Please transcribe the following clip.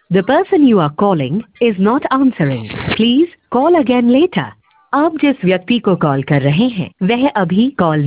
The person you are calling is not answering. Please call again later. आप जिस व्यक्ति को कॉल कर रहे हैं वह अभी कॉल